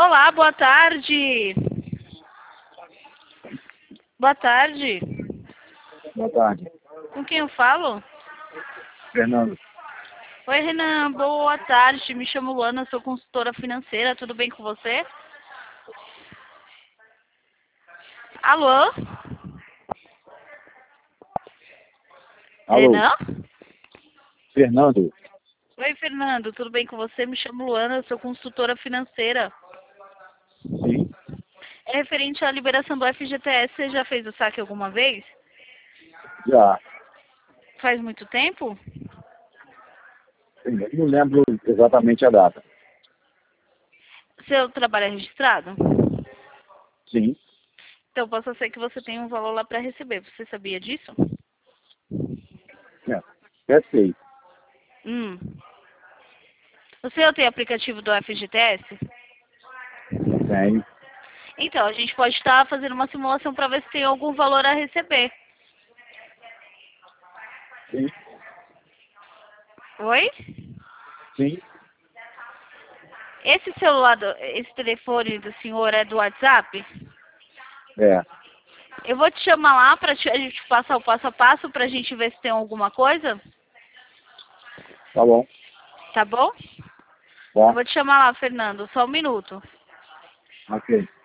Olá, boa tarde. Boa tarde. Boa tarde. Com quem eu falo? Fernando. Oi, Renan. Boa tarde. Me chamo Luana, sou consultora financeira. Tudo bem com você? Alô? Alô, Renan? Fernando. Oi, Fernando. Tudo bem com você? Me chamo Luana, sou consultora financeira. Sim, É referente à liberação do FGTS. Você já fez o saque alguma vez? já. Faz muito tempo? Sim, eu não lembro exatamente a data. Seu trabalho é registrado? Sim, Então, possa ser que você tenha um valor lá para receber. Você sabia disso? é feito. Hum. O senhor tem aplicativo do FGTS? Tenho. Então, a gente pode estar fazendo uma simulação para ver se tem algum valor a receber. Sim, Oi? sim, Esse celular, esse telefone do senhor é do WhatsApp? é. Eu vou te chamar lá para a gente passar o passo a passo para a gente ver se tem alguma coisa, Tá bom. tá bom? Eu Tá. vou te chamar lá, Fernando, só um minuto. Ok.